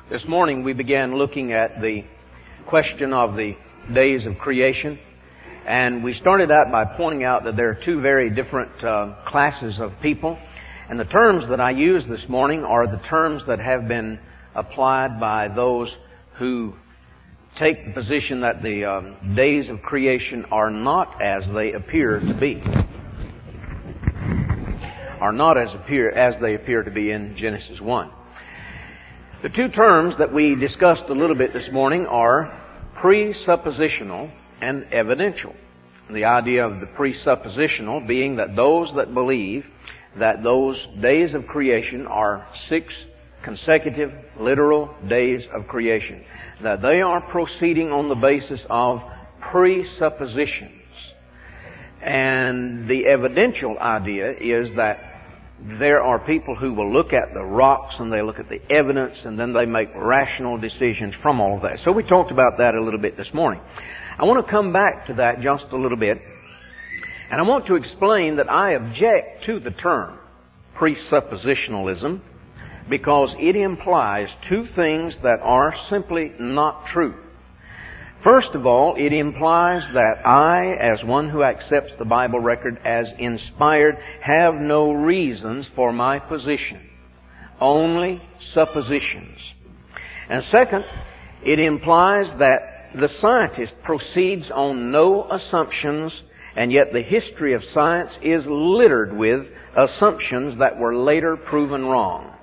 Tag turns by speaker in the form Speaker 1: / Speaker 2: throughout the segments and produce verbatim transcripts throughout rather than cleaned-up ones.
Speaker 1: This morning we began looking at the question of the days of creation, and we started out by pointing out that there are two very different uh, classes of people, and the terms that I use this morning are the terms that have been applied by those who take the position that the um, days of creation are not as they appear to be. Are not as appear as they appear to be in Genesis one. The two terms that we discussed a little bit this morning are presuppositional and evidential. The idea of the presuppositional being that those that believe that those days of creation are six consecutive literal days of creation, that they are proceeding on the basis of presuppositions. And the evidential idea is that there are people who will look at the rocks and they look at the evidence and then they make rational decisions from all of that. So we talked about that a little bit this morning. I want to come back to that just a little bit, and I want to explain that I object to the term presuppositionalism because it implies two things that are simply not true. First of all, it implies that I, as one who accepts the Bible record as inspired, have no reasons for my position, only suppositions. And second, it implies that the scientist proceeds on no assumptions, and yet the history of science is littered with assumptions that were later proven wrong.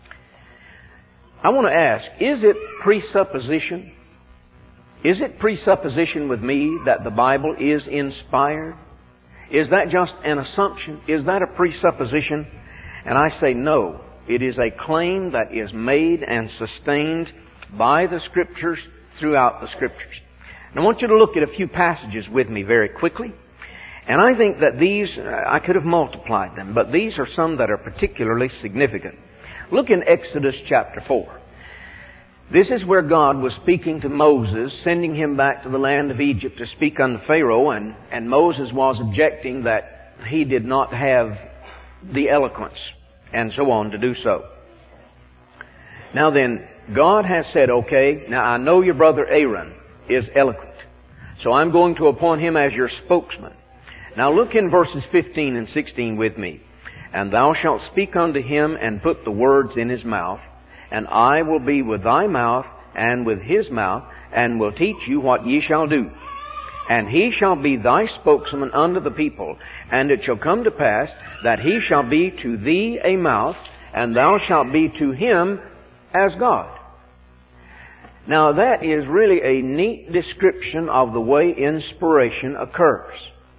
Speaker 1: I want to ask, is it presupposition? Is it presupposition with me that the Bible is inspired? Is that just an assumption? Is that a presupposition? And I say no. It is a claim that is made and sustained by the Scriptures throughout the Scriptures. And I want you to look at a few passages with me very quickly. And I think that these, I could have multiplied them, but these are some that are particularly significant. Look in Exodus chapter four. This is where God was speaking to Moses, sending him back to the land of Egypt to speak unto Pharaoh, and, and Moses was objecting that he did not have the eloquence and so on to do so. Now then, God has said, okay, now I know your brother Aaron is eloquent, so I'm going to appoint him as your spokesman. Now look in verses fifteen and sixteen with me. And thou shalt speak unto him and put the words in his mouth, and I will be with thy mouth and with his mouth, and will teach you what ye shall do. And he shall be thy spokesman unto the people. And it shall come to pass that he shall be to thee a mouth, and thou shalt be to him as God. Now that is really a neat description of the way inspiration occurs.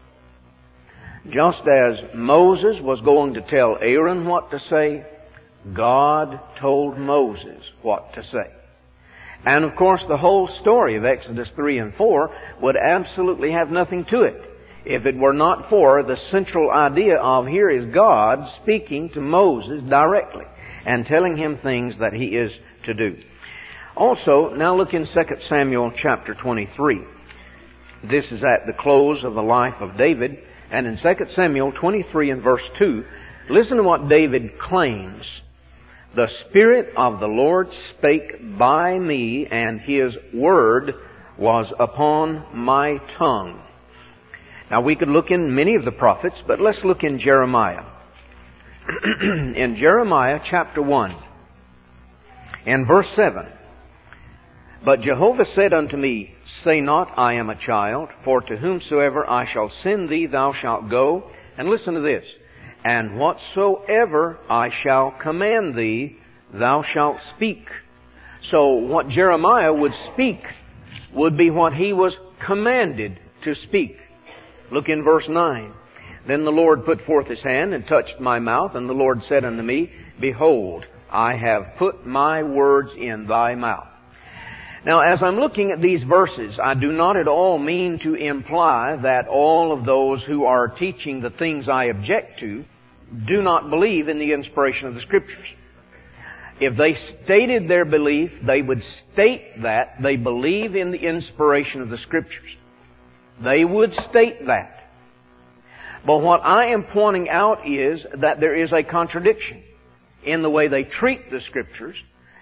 Speaker 1: Just as Moses was going to tell Aaron what to say, God told Moses what to say. And of course the whole story of Exodus three and four would absolutely have nothing to it if it were not for the central idea of here is God speaking to Moses directly and telling him things that he is to do. Also, now look in Second Samuel chapter twenty-three. This is at the close of the life of David. And in Second Samuel twenty-three and verse two, listen to what David claims. The Spirit of the Lord spake by me, and His word was upon my tongue. Now we could look in many of the prophets, but let's look in Jeremiah. In Jeremiah chapter one, and verse seven. But Jehovah said unto me, say not, I am a child, for to whomsoever I shall send thee, thou shalt go. And listen to this. And whatsoever I shall command thee, thou shalt speak. So what Jeremiah would speak would be what he was commanded to speak. Look in verse nine. Then the Lord put forth His hand and touched my mouth, and the Lord said unto me, behold, I have put my words in thy mouth. Now, as I'm looking at these verses, I do not at all mean to imply that all of those who are teaching the things I object to do not believe in the inspiration of the Scriptures. If they stated their belief, they would state that they believe in the inspiration of the Scriptures. They would state that. But what I am pointing out is that there is a contradiction in the way they treat the Scriptures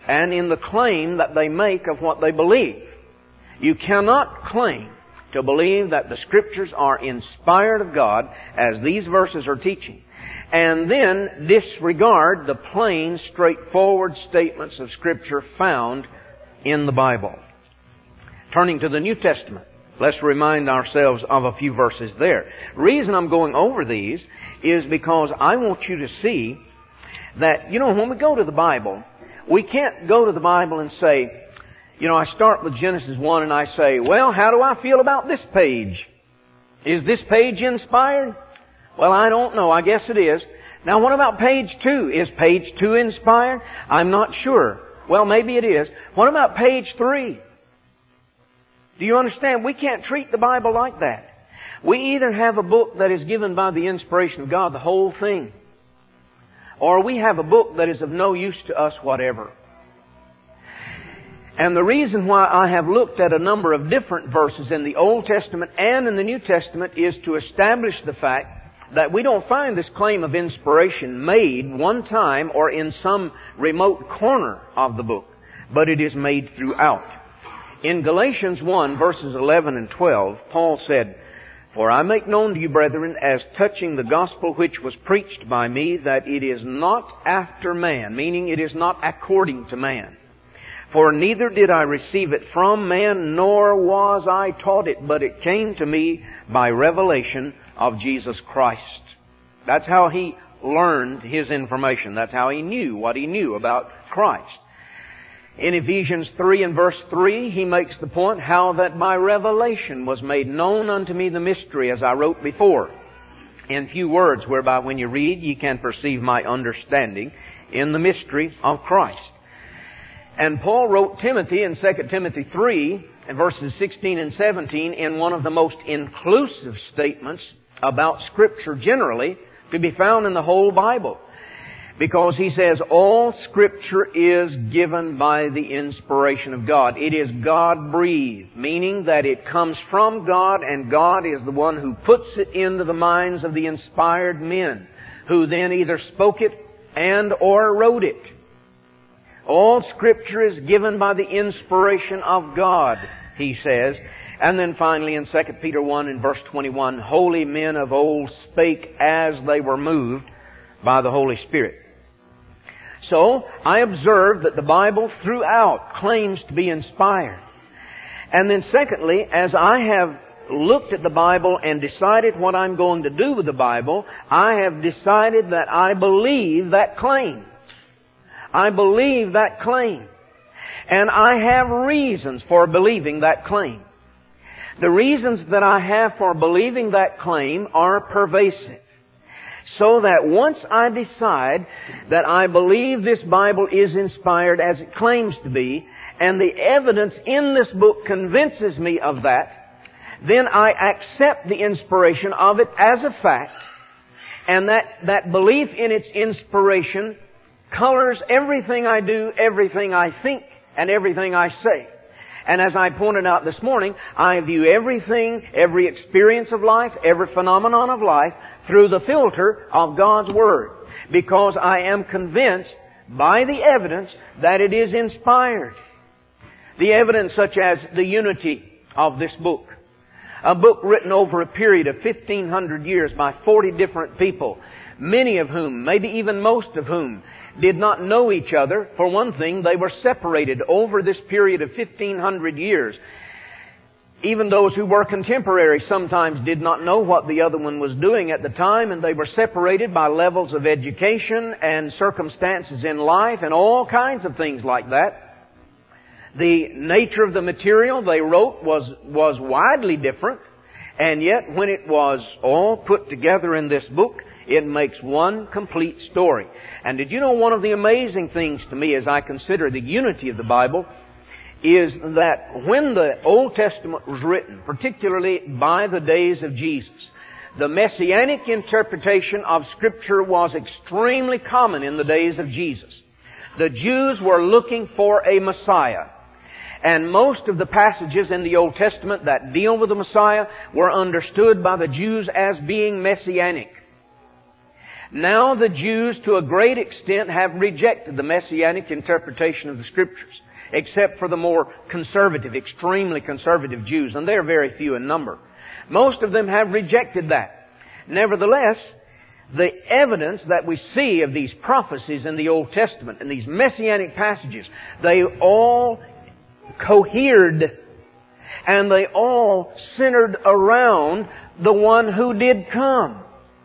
Speaker 1: and in the claim that they make of what they believe. You cannot claim to believe that the Scriptures are inspired of God, as these verses are teaching, and then disregard the plain, straightforward statements of Scripture found in the Bible. Turning to the New Testament, let's remind ourselves of a few verses there. The reason I'm going over these is because I want you to see that, you know, when we go to the Bible, we can't go to the Bible and say, you know, I start with Genesis one and I say, well, how do I feel about this page? Is this page inspired? Well, I don't know. I guess it is. Now, what about page two? Is page two inspired? I'm not sure. Well, maybe it is. What about page three? Do you understand? We can't treat the Bible like that. We either have a book that is given by the inspiration of God, the whole thing, or we have a book that is of no use to us whatever. And the reason why I have looked at a number of different verses in the Old Testament and in the New Testament is to establish the fact that we don't find this claim of inspiration made one time or in some remote corner of the book, but it is made throughout. In Galatians one, verses eleven and twelve, Paul said, "For I make known to you, brethren, as touching the gospel which was preached by me, that it is not after man," meaning it is not according to man. "For neither did I receive it from man, nor was I taught it, but it came to me by revelation of Jesus Christ." That's how he learned his information. That's how he knew what he knew about Christ. In Ephesians three and verse three, he makes the point how that by revelation was made known unto me the mystery, as I wrote before, in few words, whereby when you read ye can perceive my understanding in the mystery of Christ. And Paul wrote Timothy in Second Timothy three, and verses sixteen and seventeen, in one of the most inclusive statements about Scripture generally to be found in the whole Bible. Because he says, all Scripture is given by the inspiration of God. It is God-breathed, meaning that it comes from God, and God is the one who puts it into the minds of the inspired men, who then either spoke it and or wrote it. All Scripture is given by the inspiration of God, he says. And then finally in Second Peter one and verse twenty-one, holy men of old spake as they were moved by the Holy Spirit. So, I observed that the Bible throughout claims to be inspired. And then secondly, as I have looked at the Bible and decided what I'm going to do with the Bible, I have decided that I believe that claim. I believe that claim. And I have reasons for believing that claim. The reasons that I have for believing that claim are pervasive. So that once I decide that I believe this Bible is inspired as it claims to be, and the evidence in this book convinces me of that, then I accept the inspiration of it as a fact, and that, that belief in its inspiration colors everything I do, everything I think, and everything I say. And as I pointed out this morning, I view everything, every experience of life, every phenomenon of life through the filter of God's Word. Because I am convinced by the evidence that it is inspired. The evidence such as the unity of this book. A book written over a period of fifteen hundred years by forty different people. Many of whom, maybe even most of whom, did not know each other. For one thing, they were separated over this period of fifteen hundred years. Even those who were contemporaries sometimes did not know what the other one was doing at the time, and they were separated by levels of education and circumstances in life and all kinds of things like that. The nature of the material they wrote was, was widely different, and yet when it was all put together in this book, it makes one complete story. And did you know one of the amazing things to me as I consider the unity of the Bible is that when the Old Testament was written, particularly by the days of Jesus, the Messianic interpretation of Scripture was extremely common in the days of Jesus. The Jews were looking for a Messiah. And most of the passages in the Old Testament that deal with the Messiah were understood by the Jews as being Messianic. Now the Jews, to a great extent, have rejected the Messianic interpretation of the Scriptures, except for the more conservative, extremely conservative Jews, and they're very few in number. Most of them have rejected that. Nevertheless, the evidence that we see of these prophecies in the Old Testament and these Messianic passages, they all cohered and they all centered around the one who did come.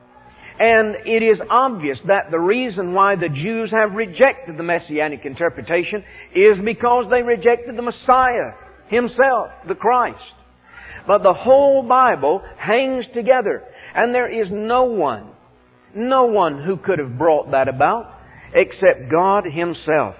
Speaker 1: And it is obvious that the reason why the Jews have rejected the Messianic interpretation is because they rejected the Messiah Himself, the Christ. But the whole Bible hangs together, and there is no one, no one who could have brought that about except God Himself.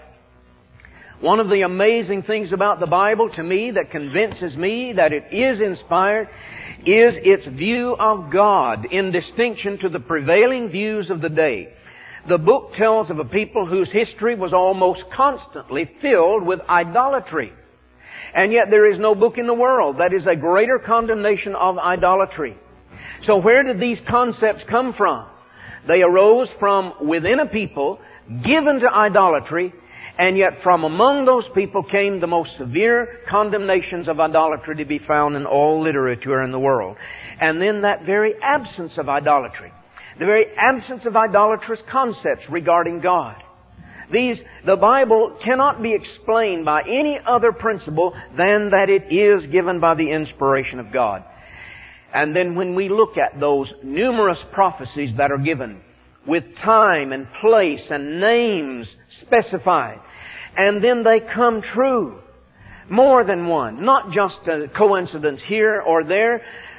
Speaker 1: One of the amazing things about the Bible to me that convinces me that it is inspired is its view of God in distinction to the prevailing views of the day. The book tells of a people whose history was almost constantly filled with idolatry. And yet there is no book in the world that is a greater condemnation of idolatry. So where did these concepts come from? They arose from within a people given to idolatry, and yet from among those people came the most severe condemnations of idolatry to be found in all literature in the world. And then that very absence of idolatry, the very absence of idolatrous concepts regarding God. These, the Bible cannot be explained by any other principle than that it is given by the inspiration of God. And then when we look at those numerous prophecies that are given, with time and place and names specified, and then they come true. More than one. Not just a coincidence here or there,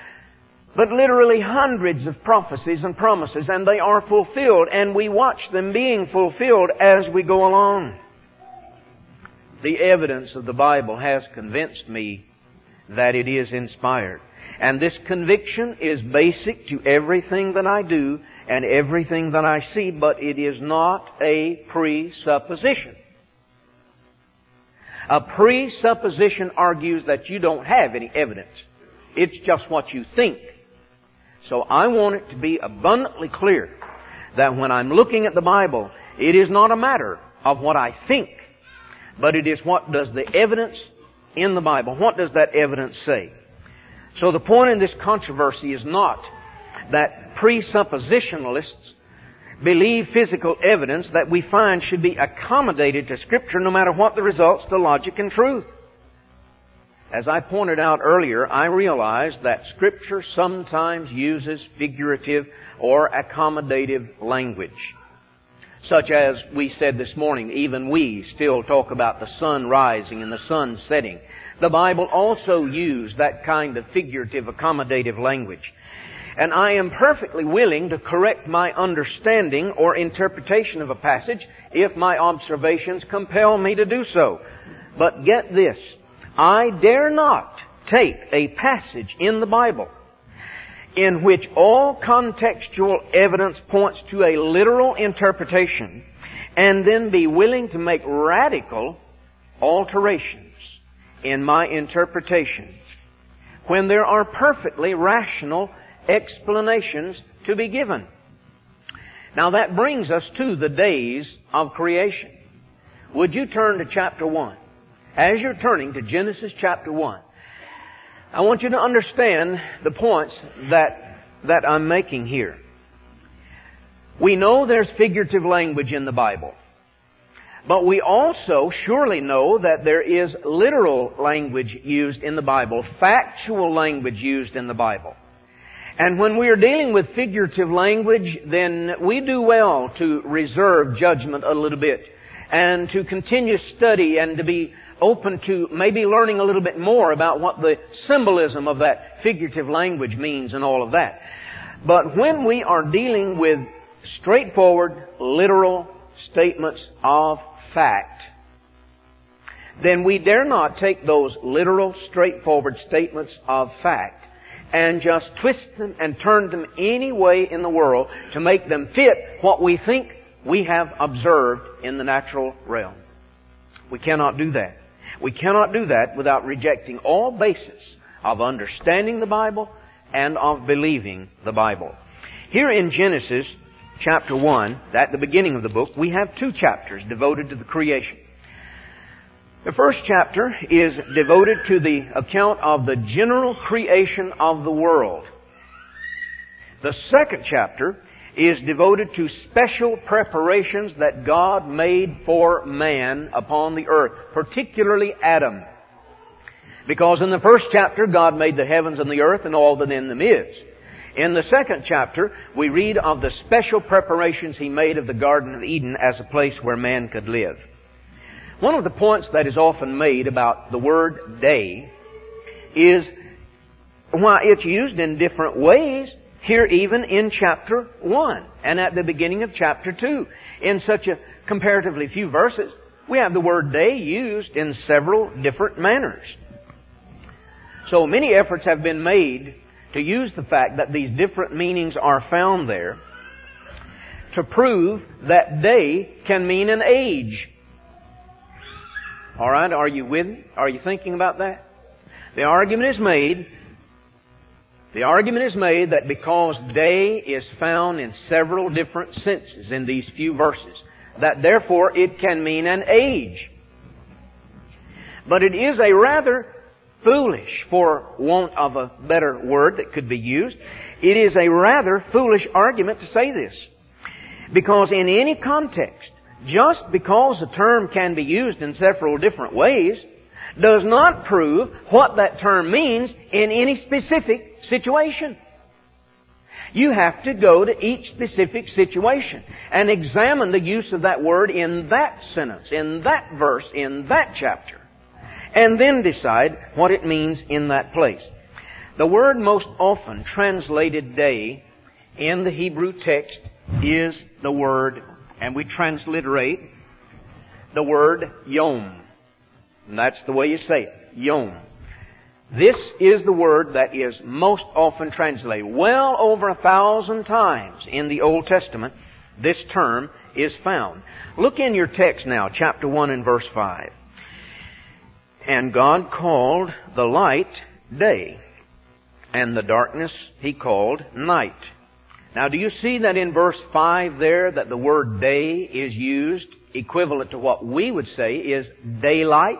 Speaker 1: but literally hundreds of prophecies and promises, and they are fulfilled, and we watch them being fulfilled as we go along. The evidence of the Bible has convinced me that it is inspired. And this conviction is basic to everything that I do and everything that I see, but it is not a presupposition. A presupposition argues that you don't have any evidence. It's just what you think. So I want it to be abundantly clear that when I'm looking at the Bible, it is not a matter of what I think, but it is what does the evidence in the Bible, what does that evidence say? So the point in this controversy is not that presuppositionalists believe physical evidence that we find should be accommodated to Scripture no matter what the results to logic and truth. As I pointed out earlier, I realize that Scripture sometimes uses figurative or accommodative language. Such as we said this morning, even we still talk about the sun rising and the sun setting. The Bible also used that kind of figurative, accommodative language. And I am perfectly willing to correct my understanding or interpretation of a passage if my observations compel me to do so. But get this, I dare not take a passage in the Bible in which all contextual evidence points to a literal interpretation and then be willing to make radical alterations in my interpretation when there are perfectly rational explanations to be given. Now that brings us to the days of creation. Would you turn to chapter one? As you're turning to Genesis chapter one, I want you to understand the points that, that I'm making here. We know there's figurative language in the Bible. But we also surely know that there is literal language used in the Bible, factual language used in the Bible. And when we are dealing with figurative language, then we do well to reserve judgment a little bit and to continue study and to be open to maybe learning a little bit more about what the symbolism of that figurative language means and all of that. But when we are dealing with straightforward, literal statements of fact, then we dare not take those literal, straightforward statements of fact and just twist them and turn them any way in the world to make them fit what we think we have observed in the natural realm. We cannot do that. We cannot do that without rejecting all basis of understanding the Bible and of believing the Bible. Here in Genesis chapter one, at the beginning of the book, we have two chapters devoted to the creation. The first chapter is devoted to the account of the general creation of the world. The second chapter is devoted to special preparations that God made for man upon the earth, particularly Adam. Because in the first chapter, God made the heavens and the earth and all that in them is. In the second chapter, we read of the special preparations He made of the Garden of Eden as a place where man could live. One of the points that is often made about the word day is why it's used in different ways here even in chapter one and at the beginning of chapter two. In such a comparatively few verses, we have the word day used in several different manners. So many efforts have been made to use the fact that these different meanings are found there to prove that day can mean an age. All right, are you with me? Are you thinking about that? The argument is made, the argument is made that because day is found in several different senses in these few verses, that therefore it can mean an age. But it is a rather foolish, for want of a better word that could be used, it is a rather foolish argument to say this. Because in any context, just because a term can be used in several different ways does not prove what that term means in any specific situation. You have to go to each specific situation and examine the use of that word in that sentence, in that verse, in that chapter, and then decide what it means in that place. The word most often translated day in the Hebrew text is the word, and we transliterate the word yom. And that's the way you say it, yom. This is the word that is most often translated. Well over a thousand times in the Old Testament, this term is found. Look in your text now, chapter one and verse five. And God called the light day, and the darkness He called night. Now, do you see that in verse five there that the word day is used equivalent to what we would say is daylight?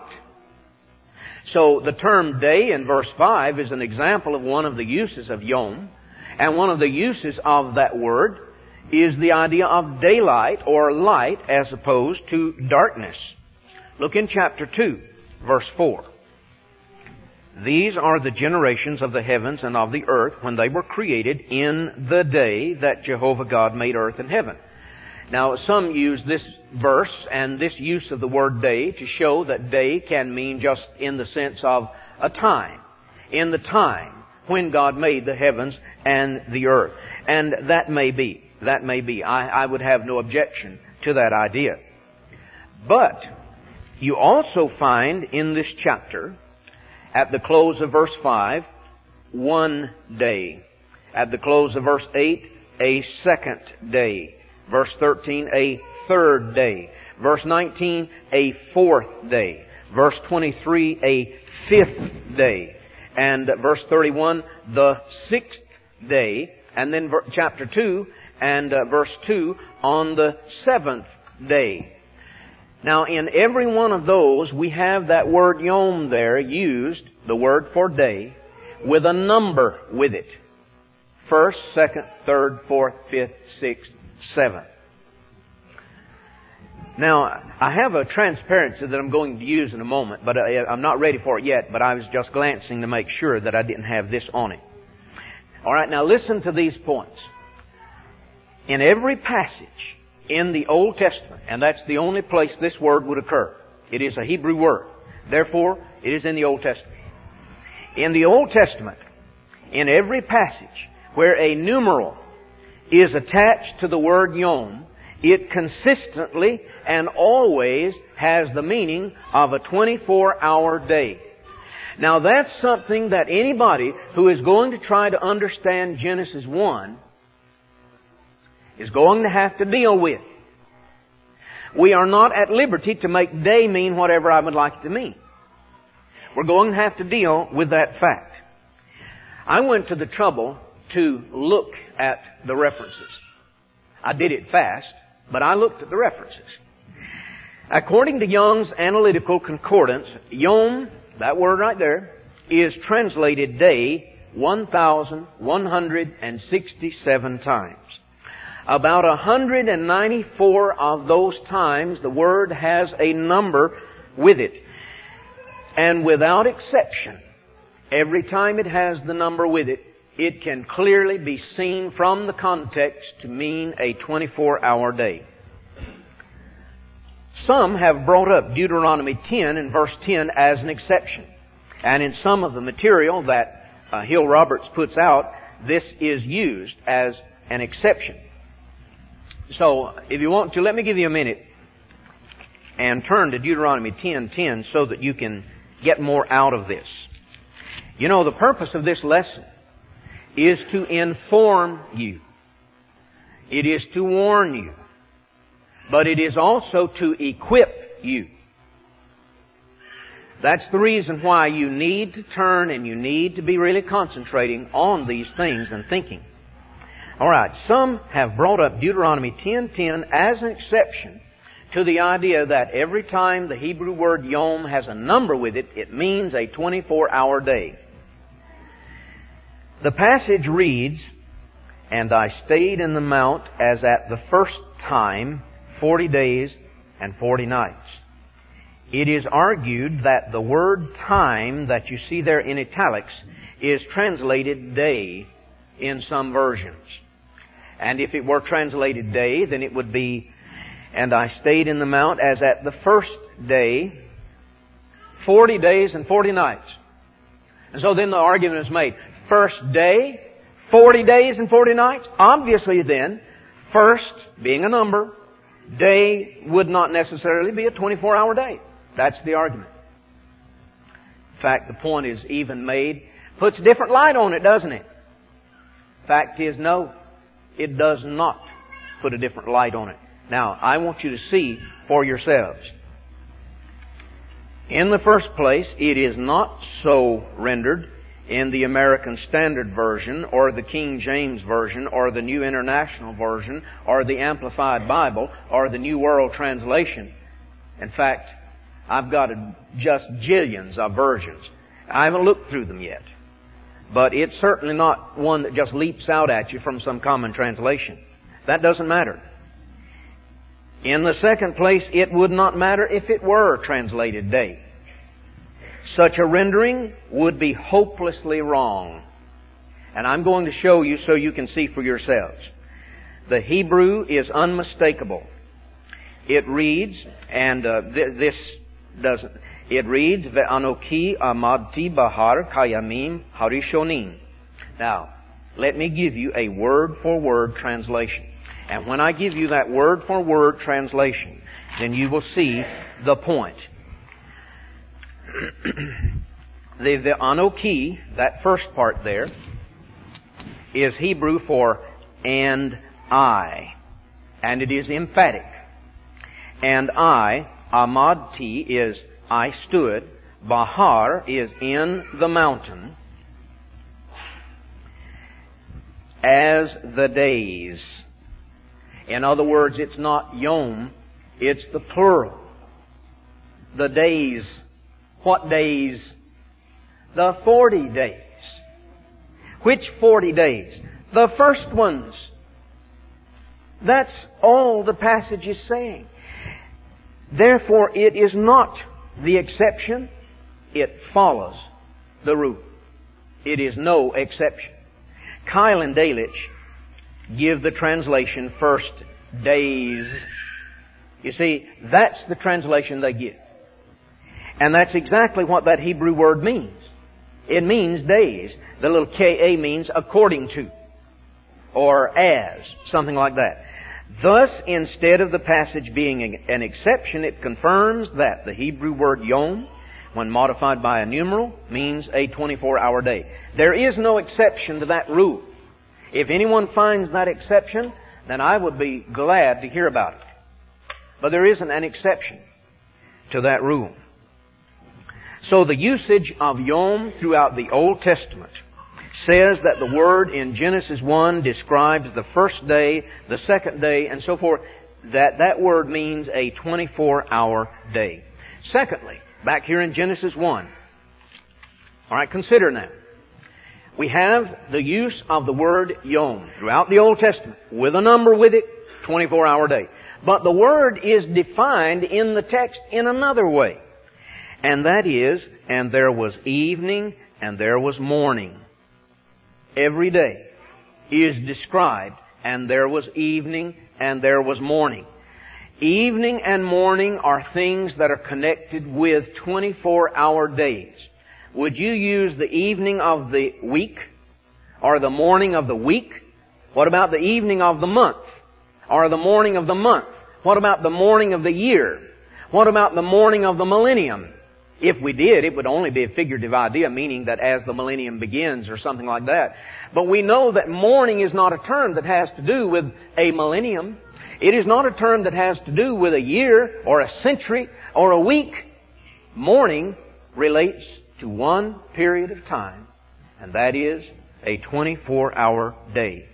Speaker 1: So the term day in verse five is an example of one of the uses of yom, and one of the uses of that word is the idea of daylight or light as opposed to darkness. Look in chapter two, verse four. These are the generations of the heavens and of the earth when they were created in the day that Jehovah God made earth and heaven. Now, some use this verse and this use of the word day to show that day can mean just in the sense of a time. In the time when God made the heavens and the earth. And that may be. That may be. I, I would have no objection to that idea. But you also find in this chapter, at the close of verse five, one day. At the close of verse eight, a second day. Verse thirteen, a third day. Verse nineteen, a fourth day. Verse twenty-three, a fifth day. And verse thirty-one, the sixth day. And then chapter two and uh, verse two, on the seventh day. Now, in every one of those, we have that word yom there used, the word for day, with a number with it. First, second, third, fourth, fifth, sixth, seventh. Now, I have a transparency that I'm going to use in a moment, but I'm not ready for it yet, but I was just glancing to make sure that I didn't have this on it. All right, now listen to these points. In every passage in the Old Testament, and that's the only place this word would occur. It is a Hebrew word. Therefore, it is in the Old Testament. In the Old Testament, in every passage where a numeral is attached to the word yom, it consistently and always has the meaning of a twenty-four hour day. Now that's something that anybody who is going to try to understand Genesis one is going to have to deal with. We are not at liberty to make day mean whatever I would like it to mean. We're going to have to deal with that fact. I went to the trouble to look at the references. I did it fast, but I looked at the references. According to Young's Analytical Concordance, Yom, that word right there, is translated day one thousand one hundred sixty-seven times. About one hundred ninety-four of those times the word has a number with it. And without exception, every time it has the number with it, it can clearly be seen from the context to mean a twenty-four hour day. Some have brought up Deuteronomy ten and verse ten as an exception. And in some of the material that uh, Hill Roberts puts out, this is used as an exception. So, if you want to, let me give you a minute and turn to Deuteronomy ten ten so that you can get more out of this. You know, the purpose of this lesson is to inform you. It is to warn you. But it is also to equip you. That's the reason why you need to turn and you need to be really concentrating on these things and thinking. Alright, some have brought up Deuteronomy ten ten as an exception to the idea that every time the Hebrew word Yom has a number with it, it means a twenty-four hour day. The passage reads, "And I stayed in the mount as at the first time forty days and forty nights." It is argued that the word time that you see there in italics is translated day in some versions. And if it were translated day, then it would be, "And I stayed in the mount as at the first day, forty days and forty nights." And so then the argument is made. First day, forty days and forty nights? Obviously then, first being a number, day would not necessarily be a twenty-four hour day. That's the argument. In fact, the point is even made, puts a different light on it, doesn't it? Fact is, no, it does not put a different light on it. Now, I want you to see for yourselves. In the first place, it is not so rendered in the American Standard Version or the King James Version or the New International Version or the Amplified Bible or the New World Translation. In fact, I've got a, just jillions of versions. I haven't looked through them yet. But it's certainly not one that just leaps out at you from some common translation. That doesn't matter. In the second place, it would not matter if it were translated day. Such a rendering would be hopelessly wrong. And I'm going to show you so you can see for yourselves. The Hebrew is unmistakable. It reads, and uh, th- this doesn't, it reads, Ve'anoki amadti bahar kayamim harishonim. Now, let me give you a word-for-word translation. And when I give you that word-for-word translation, then you will see the point. the the Anoki, that first part there, is Hebrew for and I. And it is emphatic. And I, Amadti, is I stood. Bahar is in the mountain. As the days. In other words, it's not Yom, it's the plural. The days. What days? The forty days. Which forty days? The first ones. That's all the passage is saying. Therefore, it is not the exception. It follows the rule. It is no exception. Kyle and Delitzsch give the translation first days. You see, that's the translation they give. And that's exactly what that Hebrew word means. It means days. The little K-A means according to. Or as. Something like that. Thus, instead of the passage being an exception, it confirms that the Hebrew word Yom, when modified by a numeral, means a twenty-four hour day. There is no exception to that rule. If anyone finds that exception, then I would be glad to hear about it. But there isn't an exception to that rule. So the usage of Yom throughout the Old Testament says that the word in Genesis one describes the first day, the second day, and so forth, that that word means a twenty-four hour day. Secondly, back here in Genesis one, all right, consider now. We have the use of the word yom throughout the Old Testament, with a number with it, twenty-four hour day. But the word is defined in the text in another way. And that is, and there was evening and there was morning. Every day is described, and there was evening and there was morning. Evening and morning are things that are connected with twenty-four hour days. Would you use the evening of the week or the morning of the week? What about the evening of the month or the morning of the month? What about the morning of the year? What about the morning of the millennium? If we did, it would only be a figurative idea, meaning that as the millennium begins or something like that. But we know that morning is not a term that has to do with a millennium. It is not a term that has to do with a year or a century or a week. Morning relates to one period of time, and that is a twenty-four hour day.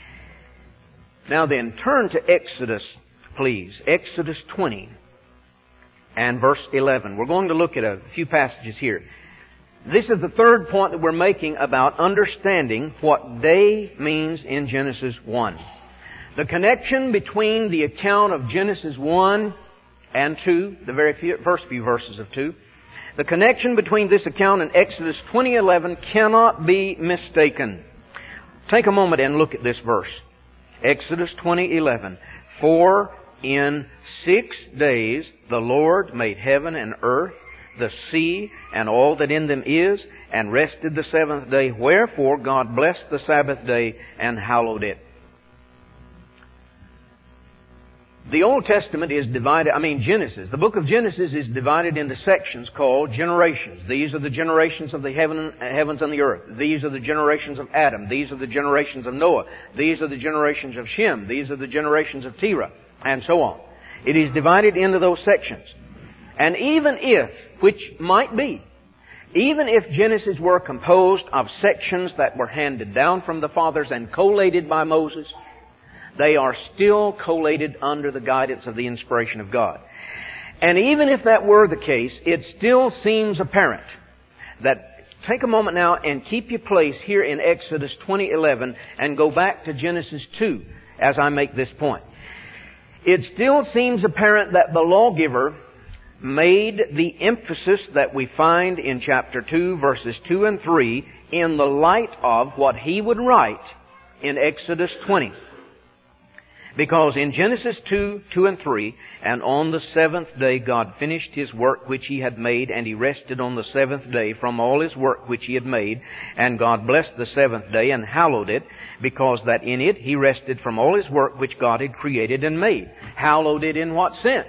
Speaker 1: Now then, turn to Exodus, please. Exodus twenty and verse eleven. We're going to look at a few passages here. This is the third point that we're making about understanding what day means in Genesis one. The connection between the account of Genesis one and two, the very few, first few verses of two, the connection between this account and Exodus twenty eleven cannot be mistaken. Take a moment and look at this verse. Exodus twenty eleven. For in six days the Lord made heaven and earth, the sea, and all that in them is, and rested the seventh day. Wherefore God blessed the Sabbath day and hallowed it. The Old Testament is divided, I mean Genesis, the book of Genesis is divided into sections called generations. These are the generations of the heaven, heavens and the earth. These are the generations of Adam. These are the generations of Noah. These are the generations of Shem. These are the generations of Terah, and so on. It is divided into those sections. And even if, which might be, even if Genesis were composed of sections that were handed down from the fathers and collated by Moses, they are still collated under the guidance of the inspiration of God. And even if that were the case, it still seems apparent that, take a moment now and keep your place here in Exodus twenty eleven and go back to Genesis two as I make this point. It still seems apparent that the lawgiver made the emphasis that we find in chapter two, verses two and three, in the light of what he would write in Exodus twenty. Because in Genesis two, two and three, and on the seventh day God finished His work which He had made, and He rested on the seventh day from all His work which He had made. And God blessed the seventh day and hallowed it, because that in it He rested from all His work which God had created and made. Hallowed it in what sense?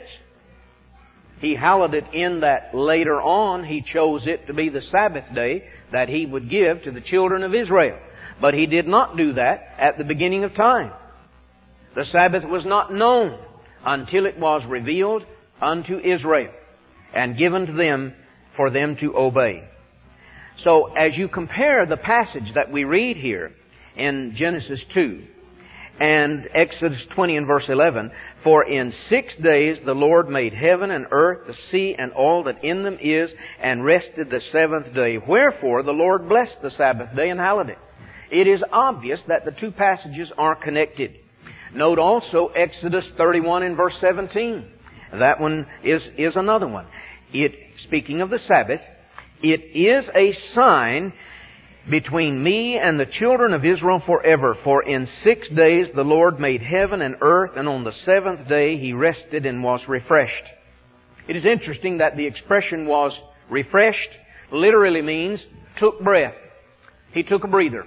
Speaker 1: He hallowed it in that later on He chose it to be the Sabbath day that He would give to the children of Israel. But He did not do that at the beginning of time. The Sabbath was not known until it was revealed unto Israel and given to them for them to obey. So as you compare the passage that we read here in Genesis two and Exodus twenty and verse eleven, for in six days the Lord made heaven and earth, the sea, and all that in them is, and rested the seventh day. Wherefore the Lord blessed the Sabbath day and hallowed it. It is obvious that the two passages are connected. Note also Exodus thirty-one and verse seventeen. That one is, is another one. It, speaking of the Sabbath, it is a sign between me and the children of Israel forever. For in six days the Lord made heaven and earth, and on the seventh day He rested and was refreshed. It is interesting that the expression was refreshed literally means took breath. He took a breather.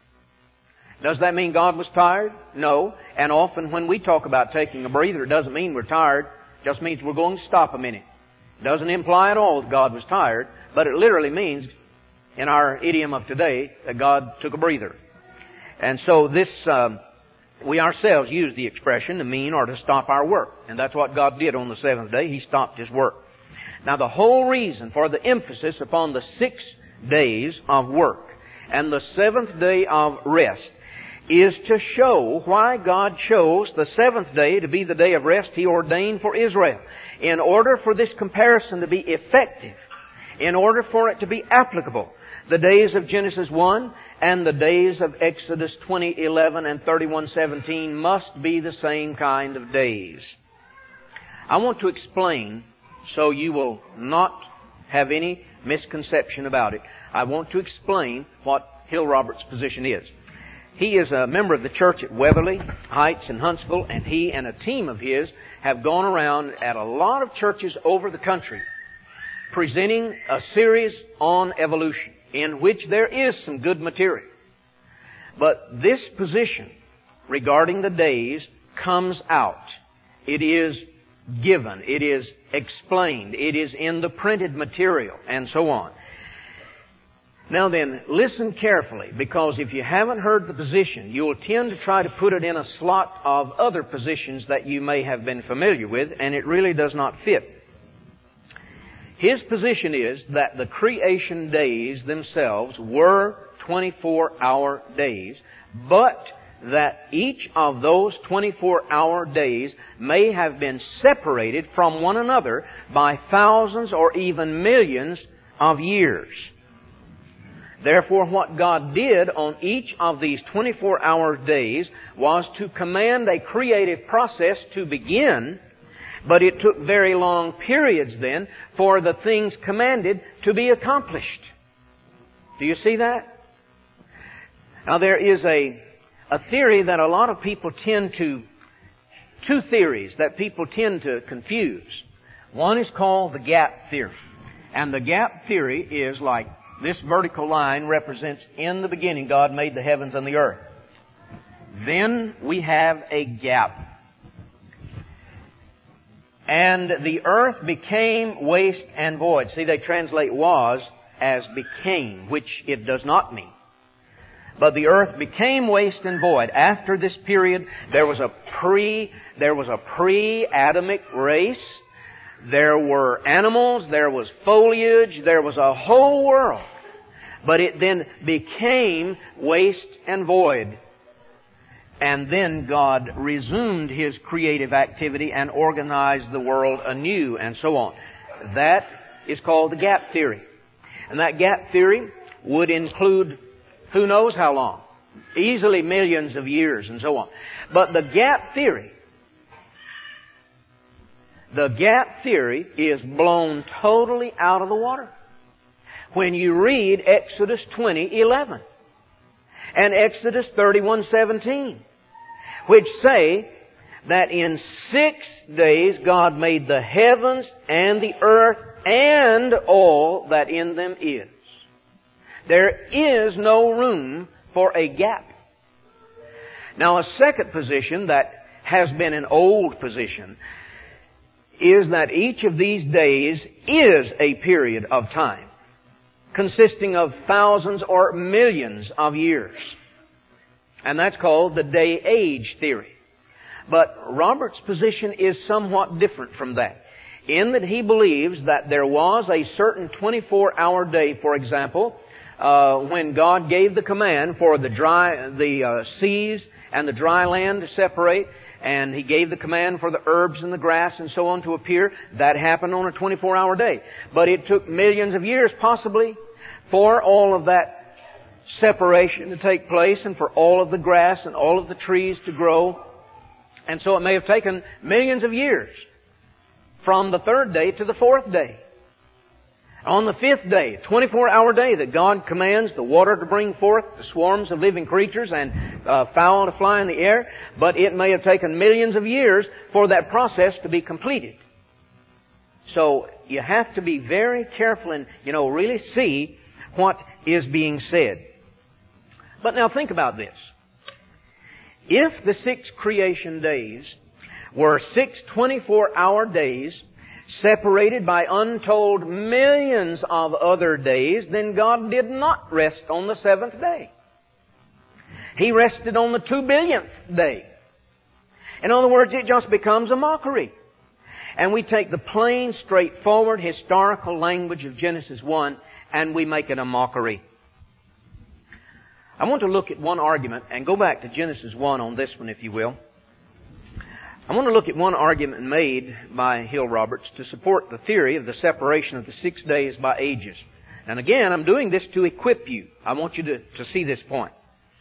Speaker 1: Does that mean God was tired? No. And often when we talk about taking a breather, it doesn't mean we're tired. It just means we're going to stop a minute. It doesn't imply at all that God was tired, but it literally means, in our idiom of today, that God took a breather. And so this, um, we ourselves use the expression to mean or to stop our work. And that's what God did on the seventh day. He stopped His work. Now the whole reason for the emphasis upon the six days of work And the seventh day of rest is to show why God chose the seventh day to be the day of rest He ordained for Israel. In order for this comparison to be effective, in order for it to be applicable, the days of Genesis one and the days of Exodus twenty eleven and thirty-one seventeen must be the same kind of days. I want to explain so you will not have any misconception about it. I want to explain what Hill Roberts' position is. He is a member of the church at Weatherly Heights in Huntsville, and he and a team of his have gone around at a lot of churches over the country presenting a series on evolution in which there is some good material. But this position regarding the days comes out. It is given. It is explained. It is in the printed material, and so on. Now then, listen carefully, because if you haven't heard the position, you'll tend to try to put it in a slot of other positions that you may have been familiar with, and it really does not fit. His position is that the creation days themselves were twenty-four hour days, but that each of those twenty-four hour days may have been separated from one another by thousands or even millions of years. Therefore, what God did on each of these twenty-four hour days was to command a creative process to begin, but it took very long periods then for the things commanded to be accomplished. Do you see that? Now there is a, a theory that a lot of people tend to, two theories that people tend to confuse. One is called the gap theory. And the gap theory is like this vertical line represents in the beginning God made the heavens and the earth. Then we have a gap. And the earth became waste and void. See, they translate was as became, which it does not mean. But the earth became waste and void. After this period, there was a pre, there was a pre-Adamic race. There were animals, there was foliage, there was a whole world. But it then became waste and void. And then God resumed His creative activity and organized the world anew, and so on. That is called the gap theory. And that gap theory would include who knows how long. Easily millions of years, and so on. But the gap theory The gap theory is blown totally out of the water when you read Exodus twenty eleven and Exodus thirty-one seventeen, which say that in six days God made the heavens and the earth and all that in them is. There is no room for a gap. Now, a second position that has been an old position is that each of these days is a period of time consisting of thousands or millions of years. And that's called the day-age theory. But Robert's position is somewhat different from that, in that he believes that there was a certain twenty-four hour day, for example, uh, when God gave the command for the dry, the uh, seas and the dry land to separate, and He gave the command for the herbs and the grass and so on to appear. That happened on a twenty-four hour day. But it took millions of years, possibly, for all of that separation to take place and for all of the grass and all of the trees to grow. And so it may have taken millions of years from the third day to the fourth day. On the fifth day, twenty-four hour day, that God commands the water to bring forth the swarms of living creatures and uh, fowl to fly in the air, but it may have taken millions of years for that process to be completed. So you have to be very careful and, you know, really see what is being said. But now think about this. If the six creation days were six twenty-four hour days separated by untold millions of other days, then God did not rest on the seventh day. He rested on the two billionth day. In other words, it just becomes a mockery. And we take the plain, straightforward, historical language of Genesis one and we make it a mockery. I want to look at one argument and go back to Genesis one on this one, if you will. I want to look at one argument made by Hill Roberts to support the theory of the separation of the six days by ages. And again, I'm doing this to equip you. I want you to, to see this point.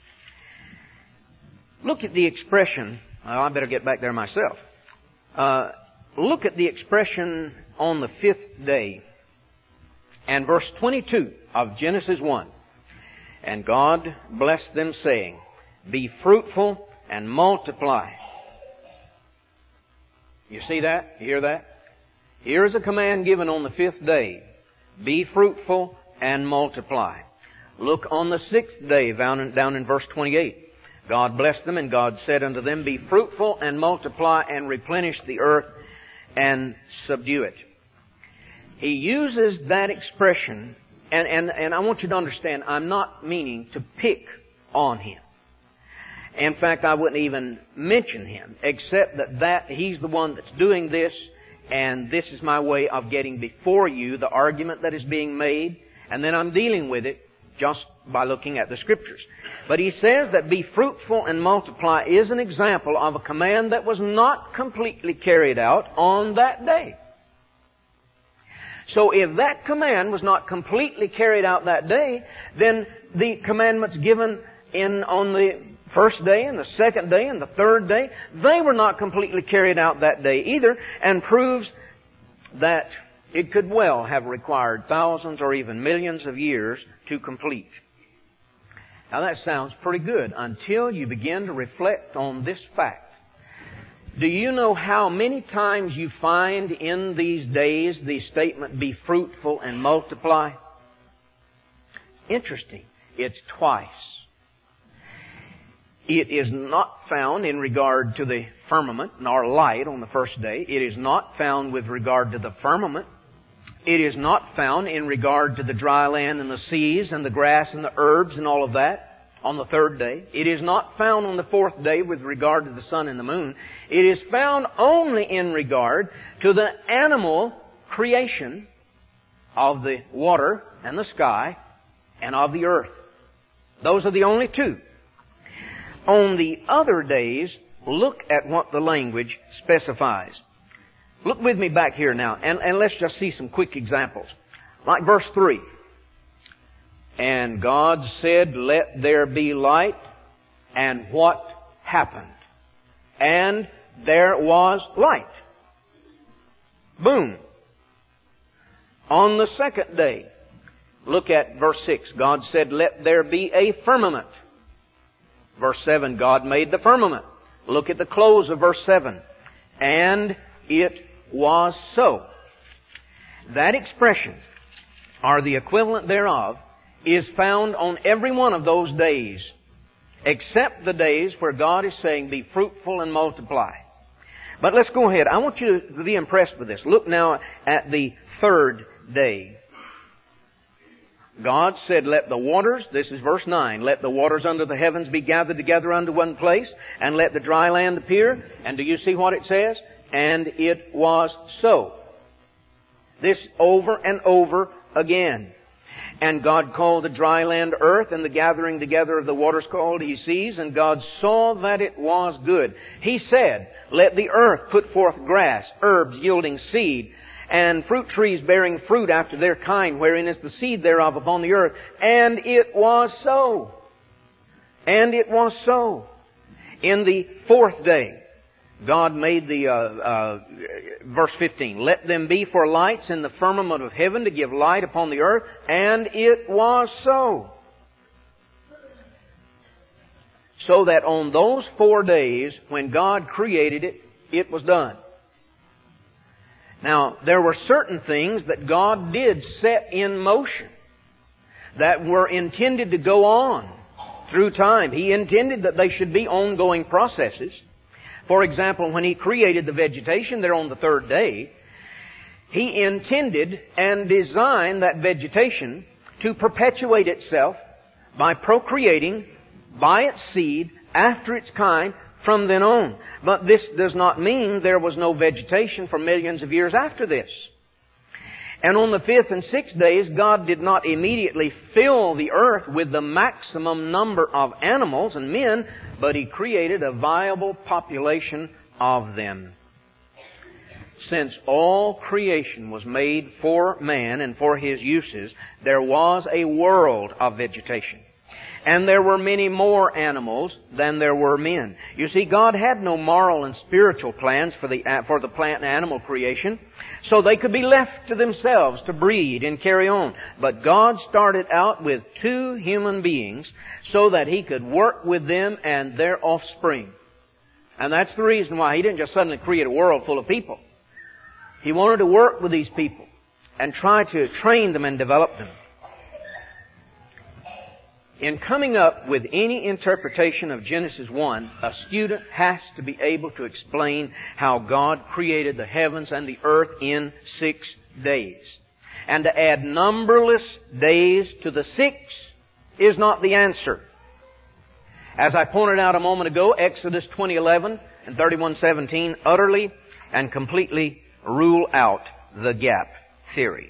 Speaker 1: Look at the expression. Well, I better get back there myself. Uh, look at the expression on the fifth day. And verse twenty-two of Genesis one. And God blessed them, saying, Be fruitful and multiply. You see that? You hear that? Here is a command given on the fifth day. Be fruitful and multiply. Look on the sixth day, down in, down in verse twenty-eight. God blessed them, and God said unto them, Be fruitful and multiply and replenish the earth and subdue it. He uses that expression, and, and, and I want you to understand, I'm not meaning to pick on him. In fact, I wouldn't even mention him, except that, that he's the one that's doing this, and this is my way of getting before you the argument that is being made, and then I'm dealing with it just by looking at the Scriptures. But he says that be fruitful and multiply is an example of a command that was not completely carried out on that day. So if that command was not completely carried out that day, then the commandments given in on the first day and the second day and the third day, they were not completely carried out that day either, and proves that it could well have required thousands or even millions of years to complete. Now that sounds pretty good until you begin to reflect on this fact. Do you know how many times you find in these days the statement, be fruitful and multiply? Interesting. It's twice. It is not found in regard to the firmament nor light on the first day. It is not found with regard to the firmament. It is not found in regard to the dry land and the seas and the grass and the herbs and all of that on the third day. It is not found on the fourth day with regard to the sun and the moon. It is found only in regard to the animal creation of the water and the sky and of the earth. Those are the only two. On the other days, look at what the language specifies. Look with me back here now, and, and let's just see some quick examples. Like verse three. And God said, Let there be light. And what happened? And there was light. Boom. On the second day, look at verse six. God said, Let there be a firmament. Verse seven, God made the firmament. Look at the close of verse seven. And it was so. That expression, or the equivalent thereof, is found on every one of those days, except the days where God is saying, Be fruitful and multiply. But let's go ahead. I want you to be impressed with this. Look now at the third day. God said, Let the waters, this is verse nine, Let the waters under the heavens be gathered together unto one place, and let the dry land appear. And do you see what it says? And it was so. This over and over again. And God called the dry land earth, and the gathering together of the waters called he seas, and God saw that it was good. He said, Let the earth put forth grass, herbs yielding seed, and fruit trees bearing fruit after their kind, wherein is the seed thereof upon the earth. And it was so. And it was so. In the fourth day, God made the, uh, uh, verse fifteen, Let them be for lights in the firmament of heaven to give light upon the earth. And it was so. So that on those four days, when God created it, it was done. Now, there were certain things that God did set in motion that were intended to go on through time. He intended that they should be ongoing processes. For example, when He created the vegetation there on the third day, He intended and designed that vegetation to perpetuate itself by procreating by its seed after its kind from then on. But this does not mean there was no vegetation for millions of years after this. And on the fifth and sixth days, God did not immediately fill the earth with the maximum number of animals and men, but He created a viable population of them. Since all creation was made for man and for his uses, there was a world of vegetation. And there were many more animals than there were men. You see, God had no moral and spiritual plans for the, for the plant and animal creation, so they could be left to themselves to breed and carry on. But God started out with two human beings so that He could work with them and their offspring. And that's the reason why He didn't just suddenly create a world full of people. He wanted to work with these people and try to train them and develop them. In coming up with any interpretation of Genesis one, a student has to be able to explain how God created the heavens and the earth in six days. And to add numberless days to the six is not the answer. As I pointed out a moment ago, Exodus twenty eleven and thirty-one seventeen utterly and completely rule out the gap theory.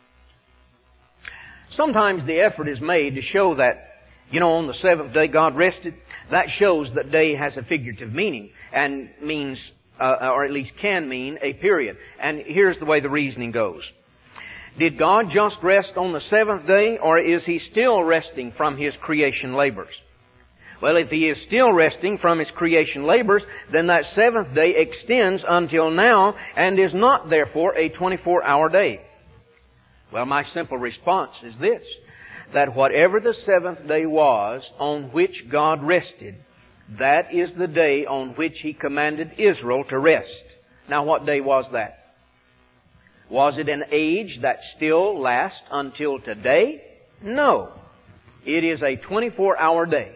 Speaker 1: Sometimes the effort is made to show that, you know, on the seventh day God rested. That shows that day has a figurative meaning and means, uh, or at least can mean, a period. And here's the way the reasoning goes. Did God just rest on the seventh day, or is He still resting from His creation labors? Well, if He is still resting from His creation labors, then that seventh day extends until now and is not therefore a twenty-four hour day. Well, my simple response is this, that whatever the seventh day was on which God rested, that is the day on which He commanded Israel to rest. Now, what day was that? Was it an age that still lasts until today? No. It is a twenty-four hour day.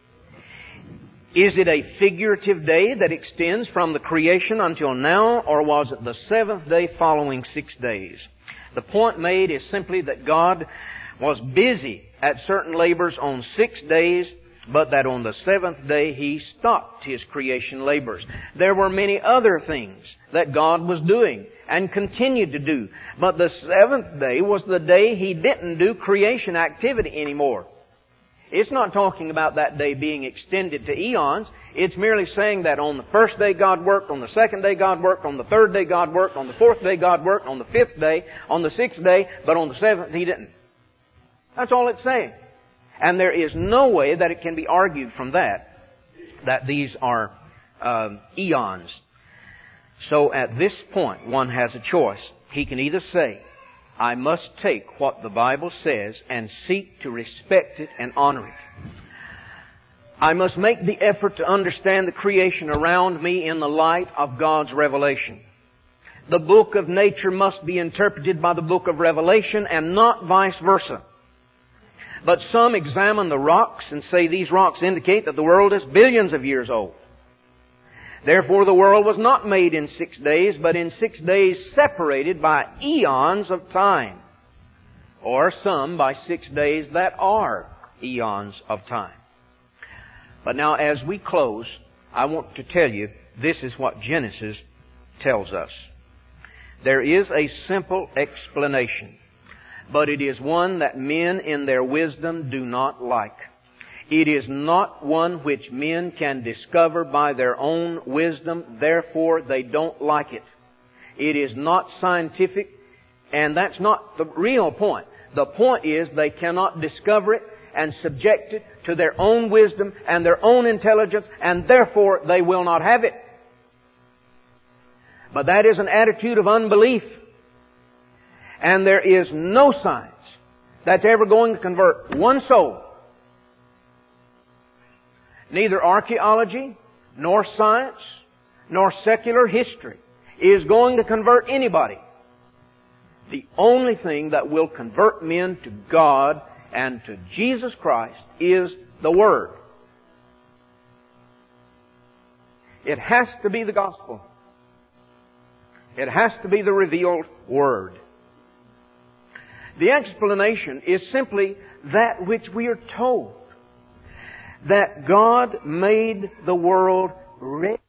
Speaker 1: Is it a figurative day that extends from the creation until now, or was it the seventh day following six days? The point made is simply that God was busy at certain labors on six days, but that on the seventh day He stopped His creation labors. There were many other things that God was doing and continued to do, but the seventh day was the day He didn't do creation activity anymore. It's not talking about that day being extended to eons. It's merely saying that on the first day God worked, on the second day God worked, on the third day God worked, on the fourth day God worked, on the fifth day, on the sixth day, but on the seventh He didn't. That's all it's saying. And there is no way that it can be argued from that, that these are um, eons. So at this point, one has a choice. He can either say, I must take what the Bible says and seek to respect it and honor it. I must make the effort to understand the creation around me in the light of God's revelation. The book of nature must be interpreted by the book of Revelation and not vice versa. But some examine the rocks and say these rocks indicate that the world is billions of years old. Therefore the world was not made in six days, but in six days separated by eons of time. Or some by six days that are eons of time. But now as we close, I want to tell you, this is what Genesis tells us. There is a simple explanation, but it is one that men in their wisdom do not like. It is not one which men can discover by their own wisdom, therefore they don't like it. It is not scientific, and that's not the real point. The point is they cannot discover it and subject it to their own wisdom and their own intelligence, and therefore they will not have it. But that is an attitude of unbelief. And there is no science that's ever going to convert one soul. Neither archaeology, nor science, nor secular history is going to convert anybody. The only thing that will convert men to God and to Jesus Christ is the Word. It has to be the gospel. It has to be the revealed Word. The explanation is simply that which we are told. That God made the world ready